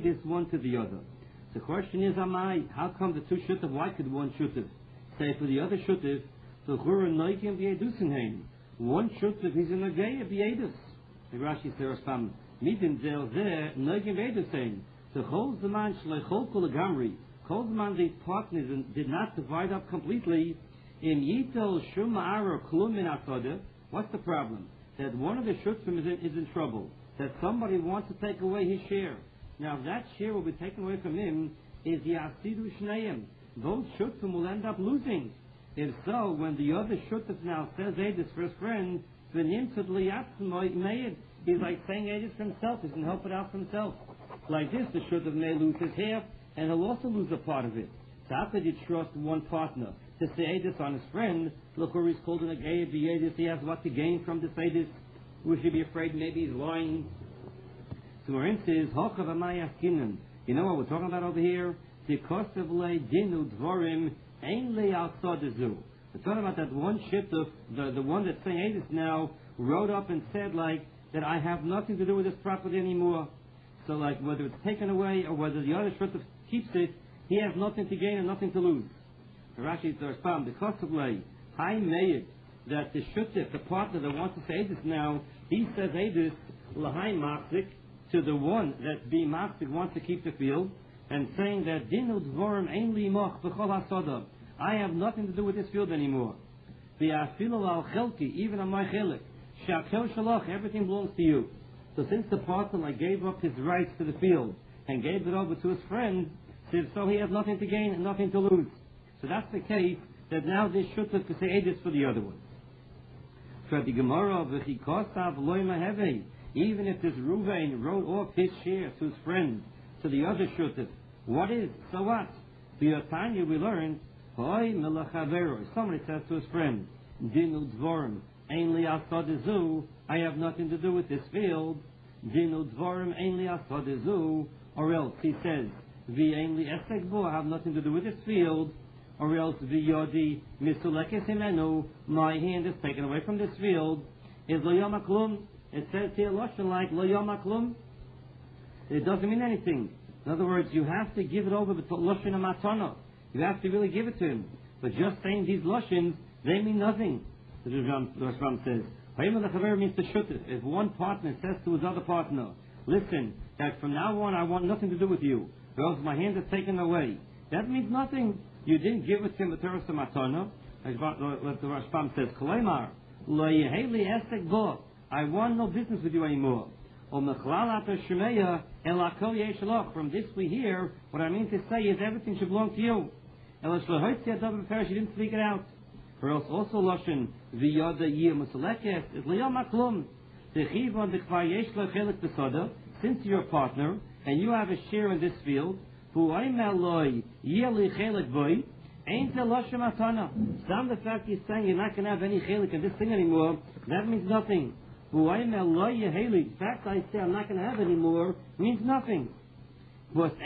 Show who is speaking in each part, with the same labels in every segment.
Speaker 1: this one to the other. The question is, how come the two shuttiv? Why could one shuttiv say for the other shuttiv, the chura noigim v'yedusenheim? One shuttiv is in a gay v'yedus. The Rashi says, midin zel zeh noigim v'yedusenheim. The whole zaman shleichol kol gamri. Kol zaman these partners did not divide up completely. In yitel shum ma'ara klum min asoda. What's the problem? That one of the shutvim is in trouble. That somebody wants to take away his share. Now, if that share will be taken away from him, is yasidu shneim. Those shutvim will end up losing. If so, when the other shutv now says Edis for his friend, he's like saying Edis for himself. He can help it out for himself. Like this, the shutv may lose his half, and he'll also lose a part of it. So how could you trust one partner to say Edis on his friend? Look where he's called in a gay Edis. He has what to gain from this Edis. We should be afraid maybe he's lying. So our answer is, you know what we're talking about over here? We're talking about that one shituf, the one that's saying Edis now, wrote up and said like, that I have nothing to do with this property anymore. So like, whether it's taken away or whether the other shituf keeps it, he has nothing to gain and nothing to lose. Rashi says, the cost of lay, high made that the shuttif, the partner that wants to say Edis now, he says Edis, l'hai machzik, to the one that being machzik wants to keep the field, and saying that dinu dvorim ein li moch b'chol hasoda. I have nothing to do with this field anymore. V'afilu al chelki, even on my chelik. Shakel shalach, everything belongs to you. So since the partner like gave up his rights to the field and gave it over to his friend, so he has nothing to gain and nothing to lose. So that's the case that now this shutuf to say Edis for the other one. For the Gemara, v'chikosav loy mahevei. Even if this Ruvain wrote off his share to his friend, to the other shutuf, what is? So what? The Tanya we learned, Hoi melachavero. Somebody says to his friend, Dinu dvorim, ein li asadezu. I have nothing to do with this field. Dinu dvorim, ein li asadezu. Or else he says, Vi ein li esek bo. I have nothing to do with this field. Or else Vi yodi misulekes himenu. My hand is taken away from this field. Is lo yom haklum. It says here, Lashon like, lo yom haklum. It doesn't mean anything. In other words, you have to give it over to Lashon HaMatana. You have to really give it to him. But just saying these Lashons, they mean nothing. The Rashbam says, means to shuttif. If one partner says to his other partner, listen, that from now on I want nothing to do with you, or else my hand is taken away. That means nothing. You didn't give it to him the Torah Matana. What the Rashbam says, Kolemar, lo yeheli esek bo. I want no business with you anymore. From this we hear, what I mean to say is everything should belong to you. You didn't speak it out. Or else also Lashon, since you're a partner, and you have a share in this field, the fact he's saying you're not going to have any chelik in this thing anymore, that means nothing. The fact I say I'm not going to have any more means nothing. That's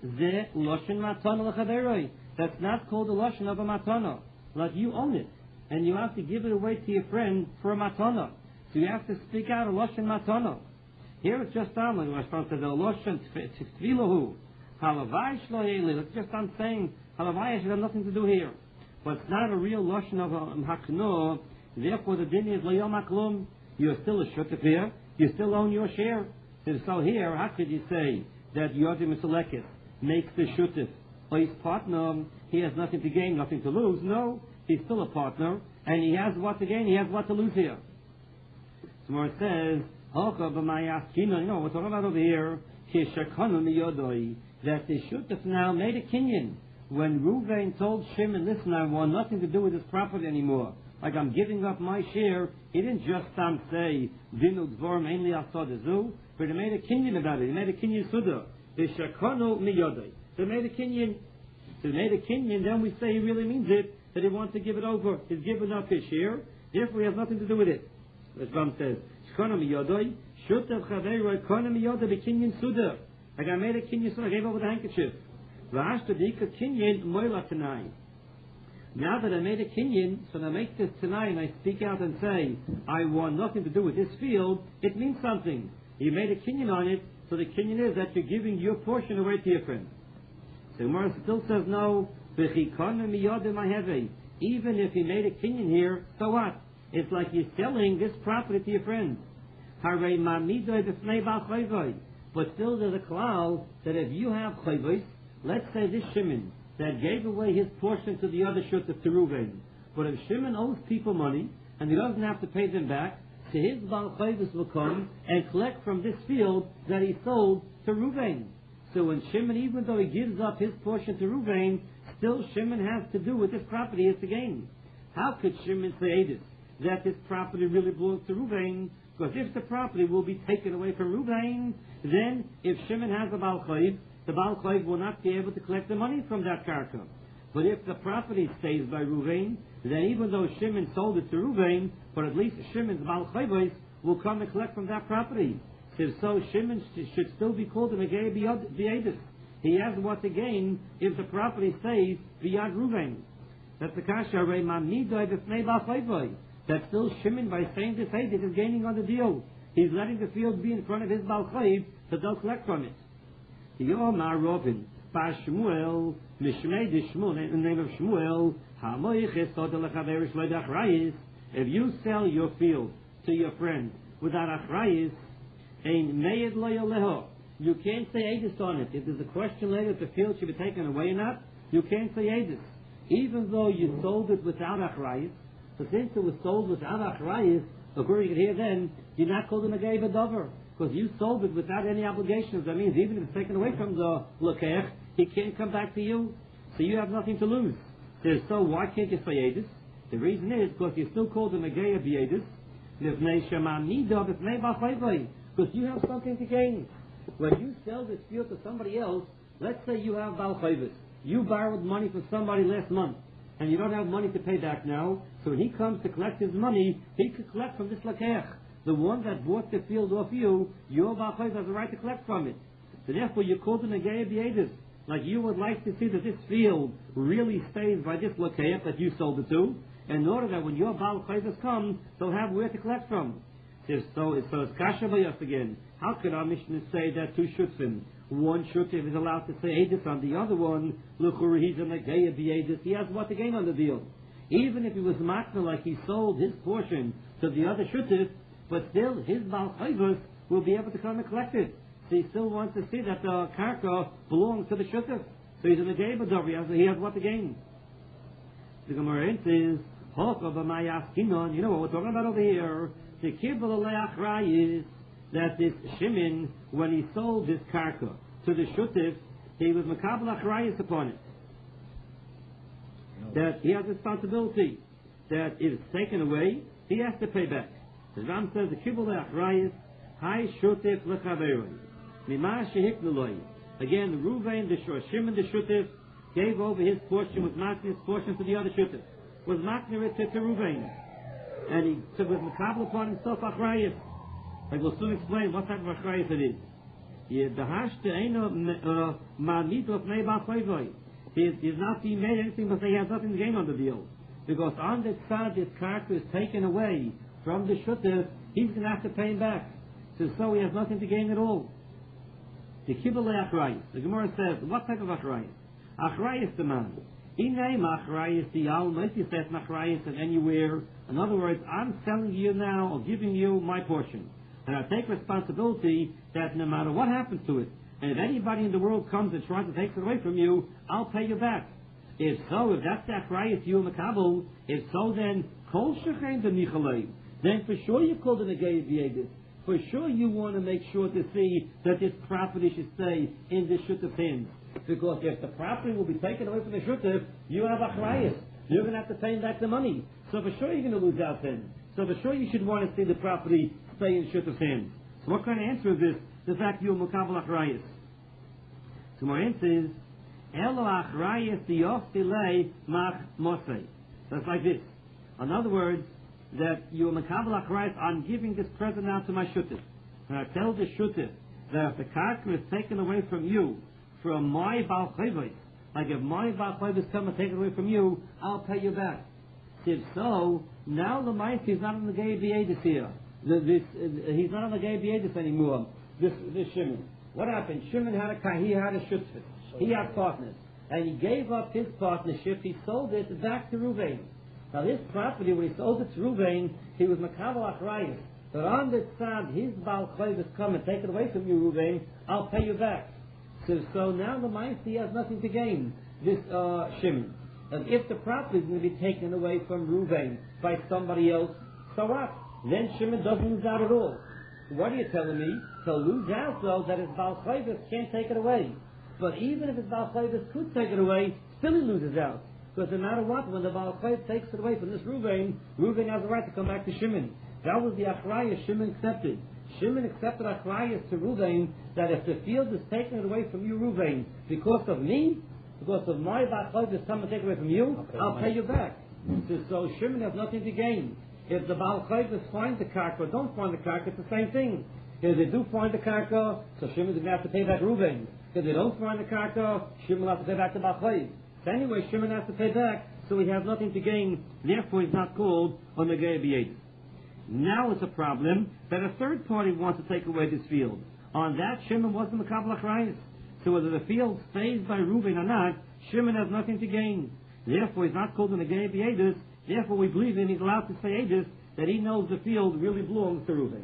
Speaker 1: not called the lashon of a matana. Like you own it, and you have to give it away to your friend for a matana. So you have to speak out a lashon matana. Here it's just on, like Rashbam says, a lashon tfilahu. Halavai shlo yeli. It's just on saying halavai should have nothing to do here. But it's not a real lashon of a hakno. Therefore, the din is lo yom haklum. You're still a shutuf here. You still own your share. So here, how could you say that Yodim Misalekis makes the shutuf or his partner? He has nothing to gain, nothing to lose. No, he's still a partner, and he has what to gain. He has what to lose here. So where it says, you know, we're talking about over here that the shutuf now made a kinyan when Reuven told Shimon, "Listen, I want nothing to do with this property anymore. Like I'm giving up my share." He didn't just say Dinu Dvorim Ein Li Asadezu, but he made a kinyan about it. He made a kinyan suda. They shakonu miyodai. They made a kinyan. They made a kinyan. Then we say he really means it, that he wants to give it over. He's given up his share. Therefore, he has nothing to do with it. The Ram says shakonu miyodai. Shutav chaveiroi konu miyodai bekinyan suda. Like I made a kinyan suda. I gave over the handkerchief. V'ashtadika kinyan moila tanai. Now that I made a kinyan, so I make this tonight and I speak out and say, I want nothing to do with this field, it means something. You made a kinyan on it, So the kinyan is that you're giving your portion away to your friend. So Gemara still says no. Even if he made a kinyan here, so what? It's like you're selling this property to your friend. But still there's a cloud that if you have chayvos, let's say this Shimon that gave away his portion to the other shutef to Reuven. But if Shimon owes people money and he doesn't have to pay them back, so his Baal Chayvus will come and collect from this field that he sold to Reuven. So when Shimon, even though he gives up his portion to Reuven, still Shimon has to do with this property as the gain. How could Shimon say this? That this property really belongs to Reuven? Because if the property will be taken away from Reuven, then if Shimon has a Baal Chayv, the Baal Chayv will not be able to collect the money from that karka. But if the property stays by Reuven, then even though Shimon sold it to Reuven, but at least Shimon's Baal Chayvos will come and collect from that property. So Shimon should still be called a Megei B'Yedus. He has what to gain if the property stays beyond Reuven. That's the kasha that still Shimon, by saying this Edus, is gaining on the deal. He's letting the field be in front of his Baal Chayv, so they'll collect from it. Yomar Robin, Bar Shmuel, Mishmei de Shmuel, in the name of Shmuel, if you sell your field to your friend without achrayis, you can't say Edus on it. If there's a question later if the field should be taken away or not, you can't say Edus. Even though you sold it without achrayis, so since it was sold without achrayis, according to here then, you're not called a Megei B'Dover, because you sold it without any obligations. That means even if it's taken away from the Lekech, he can't come back to you, so you have nothing to lose. So why can't you say Edus? The reason is because you're still called a Megei B'Yedus, because you have something to gain. When you sell this field to somebody else, let's say you have Baal Chayvus. You borrowed money from somebody last month, and you don't have money to pay back now, so when he comes to collect his money, he could collect from this Lekech. The one that bought the field off you, your Baal Chayvus has the right to collect from it. So therefore you call them Megei B'Yedus. Like you would like to see that this field really stays by this Lekech that you sold it to, in order that when your Baal Chayvus come, they'll have where to collect from. So it's kasha b'yas again. How could our Mishnah say that two shutfim, one shutf is allowed to say Edus on the other one, l'chura he's a Megei B'Yedus, he has what to gain on the deal. Even if he was makna like he sold his portion to the other shutf, but still his Baal Chayvus will be able to come and collect it. So he still wants to see that the karka belongs to the shutf. So he's a Megei B'Dover, he has what to gain. The Gemara says, you know what we're talking about over here? The kibbutz le'achrayis is that this Shimon, when he sold this karka to the shutef, he was makabel achrayis upon it. That he has responsibility. That if it's taken away, he has to pay back. The Ram says the kibbutz le'achrayis, hay shutef lechaveroi, mima shehikneloi. Again, Reuven, Shimon the shutef, gave over his portion, was marking his portion to the other shutef. Was marking it to Reuven. And he was makabel upon himself achrayis. Like we'll soon explain what type of achrayis it is. He's not being made anything but he has nothing to gain on the deal. Because on this side this character is taken away from the shutef, he's going to have to pay him back. So he has nothing to gain at all. The kibbutz le'achrayis. The Gemara says, what type of achrayis? Achrayis the man. Inay machrayis the al says machrayis and anywhere. In other words, I'm selling you now or giving you my portion, and I take responsibility that no matter what happens to it, and if anybody in the world comes and tries to take it away from you, I'll pay you back. If so, if that's the achrayis you makabel, if so, then kol shechein b'michalei, then for sure you called it a Megei B'Yedus. For sure you want to make sure to see that this property should stay in the shutef's hands. Because if the property will be taken away from the shutef, you have achrayis. You're going to have to pay him back the money. So for sure you're going to lose out then. So for sure you should want to see the property stay in shutef's hands. So what kind of answer is this? The fact you're mukabel achrayis. So my answer is, Elo achrayis diyof delay mach mosei. That's like this. In other words, that you're makabel achrayis, I'm giving this present out to my shutef. And I tell the shutef that if the karka is taken away from you, from my Baal Chayvus, like if my Baal Chayvus come and take it away from you, I'll pay you back. If so, now the Ma'aseh is not on the Megei B'Yedus here. He's not on the Megei B'Yedus anymore, this Shimon. What happened? Shimon had he had a shutfit. He had partners. And he gave up his partnership. He sold it back to Ruvain. Now this property, when he sold it to Ruvain, he was Makabal Achrayim. But on the side, his Baal Chayv come and take it away from you, Ruvain. I'll pay you back. So now the Ma'aseh has nothing to gain. This Shimon. And if the property is going to be taken away from Ruvain by somebody else, so what? Then Shimon doesn't lose out at all. What are you telling me? To lose out, though, that his Baal Chayv can't take it away. But even if his Baal Chayv could take it away, still he loses out. Because no matter what, when the Baal Chayv takes it away from this Ruvain has the right to come back to Shimon. That was the Achrayah Shimon accepted. Shimon accepted Achrayah to Ruvain, that if the field is taken away from you, Ruvain, because of me, because of my Baal Chayv is coming to take it away from you, I'll pay you back. So Shimon has nothing to gain. If the Baal Chayv find the karka or don't find the karka, it's the same thing. If they do find the karka, so Shimon's going to have to pay back Ruvain. If they don't find the karka, Shimon will have to pay back the Baal Chayv. So anyway, Shimon has to pay back, so he has nothing to gain. Therefore, he's not called on the Negei B'Yedus. Now it's a problem that a third party wants to take away this field. On that, Shimon wasn't Makabal Achrayus. So whether the field stays by Ruvain or not, Shimon has nothing to gain. Therefore, he's not called on the Negei B'Yedus. Therefore, we believe him. He's allowed to say Edus that he knows the field really belongs to Ruvain.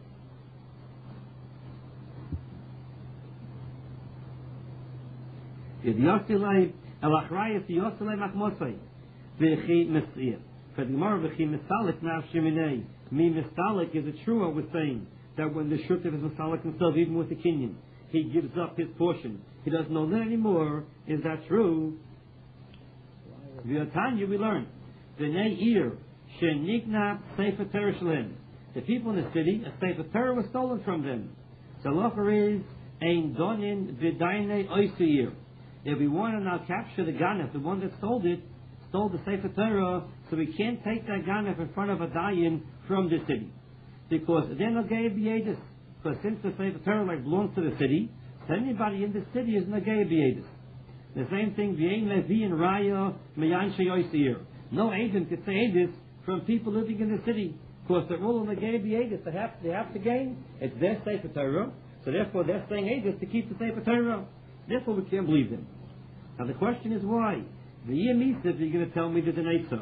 Speaker 1: For the Gemara, v'chi misalik nav sheminei. Mi misalik is a true, we're saying, that when the shutef is misalik himself, even with the kinyan, he gives up his portion. He doesn't know that anymore. Is that true? V'yatanya, we learn. V'nei ir, shenikna sefer Torah shalem. The people in the city, a sefer Torah was stolen from them. The locher is, ein donin v'dainei oisir. If we want to now capture the ganef, the one that stole the sefer Torah, so we can't take that ganef in front of a dayan from the city. Because then Negei B'Yedus. Because since the sefer Torah belongs to the city, so anybody in the city is Negei B'Yedus. The same thing, V'yein Levi and Raya Meyan Sheyoisir. No agent could say Edus from people living in the city. Because they're all Negei B'Yedus. They have to gain. It's their sefer Torah. So therefore they're saying Edus to keep the sefer Torah. Therefore we can't believe them. Now the question is why? The Yemisa, if you're going to tell me the Denetza.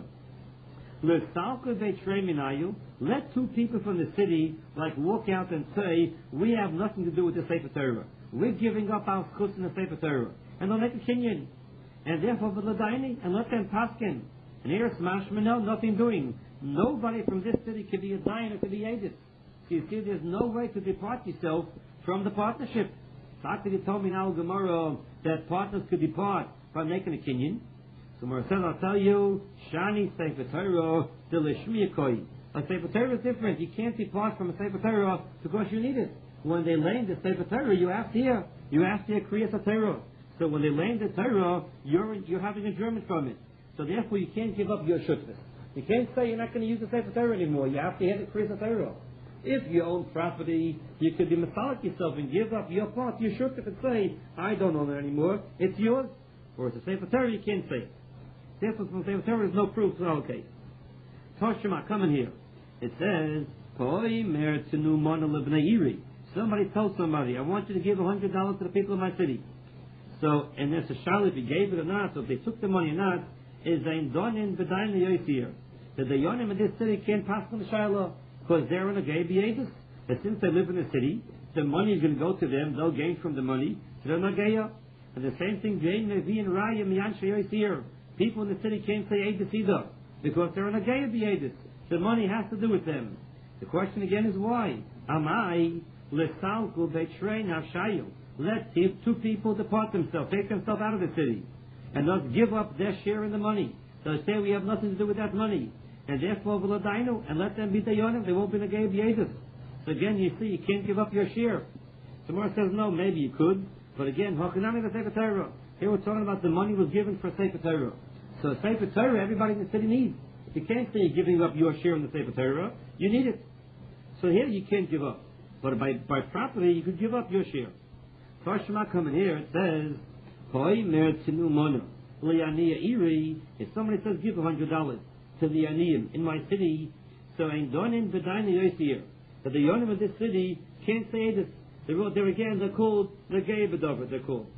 Speaker 1: Let two people from the city walk out and say, we have nothing to do with the Sefer Torah. We're giving up our schutz in the Sefer Torah. And they'll make a kinyan. And therefore, and let them paskin. And here it's mashmano, nothing doing. Nobody from this city can be a dayan or can be edus. So you see, there's no way to depart yourself from the partnership. So after you told me now, Gemara, that partners could depart by making a kinyan. So Gemara says, I'll tell you, Shani Sefer Torah, the Lishmiyakoi. A Sefer Torah is different. You can't depart from a Sefer Torah because you need it. When they lay the Sefer Torah, you have to hear Kriyas Torah. So when they lay the Torah, you're having enjoyment from it. So therefore, you can't give up your shutfus. You can't say you're not going to use the Sefer Torah anymore. You have to hear the Kriyas Torah. If you own property, you could be masalik yourself and give up your part, your shutfus, and say, I don't own it anymore. It's yours. Or it's a Sefer Torah, you can't say it. Therefore, from Sefer Torah, there's no proof. So okay. Toshima, come in here. It says, somebody told somebody, I want you to give $100 to the people of my city. So, and there's a shayla if you gave it or not, so if they took the money or not, is ein donin b'dayin yoytir. The dayanim in this city can't pass on the shayla because they're in a Negei B'Yedus. And since they live in the city, the money is going to go to them, they'll gain from the money, so they're Nageya. And the same thing, v'yein levi and raya miyan sheyoytir. People in the city can't say Edus either because they're in a Negei B'Yedus. The money has to do with them. The question again is why? Amai lesalku betrei nafshayu. Let two people depart themselves, take themselves out of the city, and thus give up their share in the money. They'll say we have nothing to do with that money, and therefore v'ladainu, and let them be dayanim. They won't be Negei B'Yedus. So again, you see, you can't give up your share. Tomorrow says no, maybe you could, but again, hakanami the Sefer Torah. Here we're talking about the money was given for Sefer Torah. So Sefer Torah, everybody in the city needs. You can't say you're giving up your share in the Sefer Torah. You need it. So here you can't give up. But by property, you could give up your share. Tashma coming here, it says, if somebody says give $100 to the Aniyim in my city, so ein donin v'dayin yoytir. But the yonim of this city can't say this. They're again, they're called the Gay Bedover, they're called.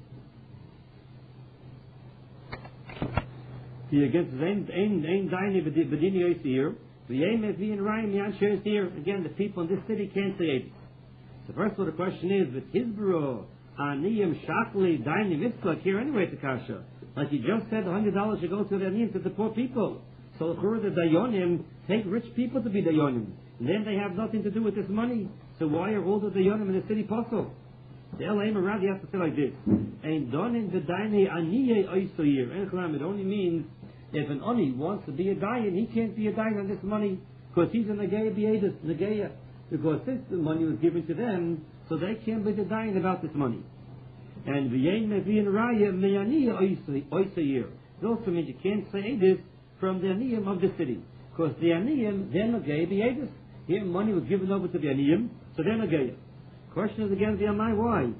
Speaker 1: Here against Ein Daini Bedini Yois here. The aim is being Ryan Yan shares here. Again, the people in this city can't say it. So first of all, the question is, with Hizbro, Aniyim Shakli Daini Mitzvah here anyway to Kasha. Like you just said, $100 should go to the Aniyim, to the poor people. So for the Dayonim, take rich people to be Dayonim. And then they have nothing to do with this money. So why are all the Dayonim in the city possible? The aim around, you have to say like this. Ein Donin the Daini Aniyeh Oisoyir. It only means if an Oni wants to be a Dayan, he can't be a Dayan on this money because he's a Negaya B'Yedus, Negaya. Because this money was given to them, so they can't be the Dayan about this money. And V'yein Mevin Raya Me'aniyeh Oisoyir. It also means you can't say this from the Aniyim of the city. Because the Aniyim, they're Negaya B'Yedus. Here money was given over to the Aniyim, so they're Negaya. Question is again, why?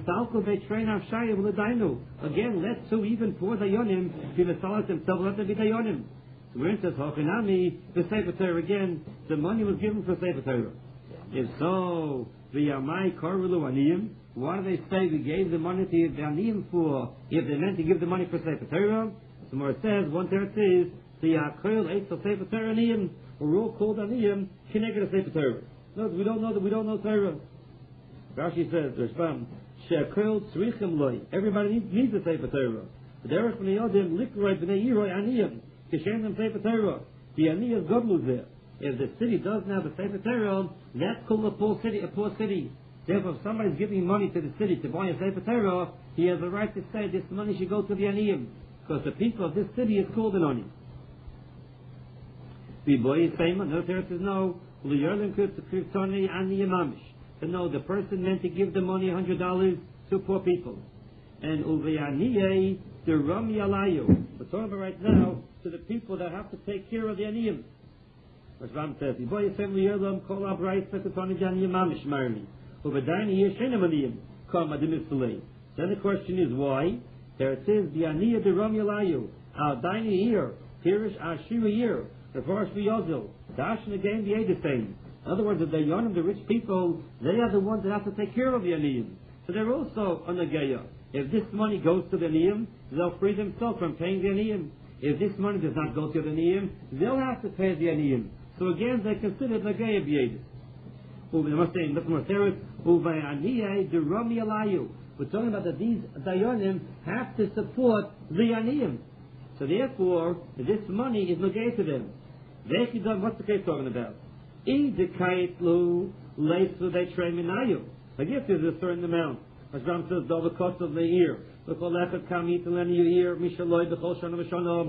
Speaker 1: Again, let two even poor Dayonim be the Salat themselves, let them be Dayonim. So where it says, Hochinami, the Sefer Torah again, the money was given for Sefer Torah. If so, the Yamai Korulu Aniyim, why do they say we gave the money to the Aniyim for, if they meant to give the money for Sefer Torah? So more it says, one third says, the Yaakol Eitz of Sefer Torah Aniyim, we're all called Aniyim, Kineged of Sefer Torah. No, we don't know Torah. Rashi says, She'akol tzrichim loy. Everybody needs a Sefer Torah. The derech b'nei yodim likroi b'nei yiroi aniyim. Kishem them Sefer Torah. The aniyah godlu there. If the city doesn't have a Sefer Torah, that's called a poor city. Therefore, if somebody's giving money to the city to buy a Sefer Torah, he has a right to say this money should go to the aniyim. Because the people of this city is called an oni. The boy is famous. No, there says no. L'yorlim kritzoni aniyim amish. To know the person meant to give the money $100 to poor people. And Uveyaniyeh the Rami Alayu. We're talking about right now to the people that have to take care of the Aniyim. Rashbam says, Boy Yisem Liyelam Kol Abrayt Sekatoni Janiyim Mamish Marli. Uvedayni Yeshenem Aniyim Kom Adim Isulei. Then the question is why? There it says the Aniyah the Rami Alayu. Al Daini here. Pirish Ashira here. The Farsh V'Yozil. Dashin again the Edestain. In other words, the Dayanim, the rich people, they are the ones that have to take care of the Aniyim. So they're also on the Gaya. If this money goes to the Aniyim, they'll free themselves from paying the Aniyim. If this money does not go to the Aniyim, they'll have to pay the Aniyim. So again, they're considered the Gaya B'Yedis. We're talking about that these Dayanim have to support the Aniyim. So therefore, this money is Nagay to them. What's the case talking about? I guess there's a certain amount. As Ram says, the cost of the year.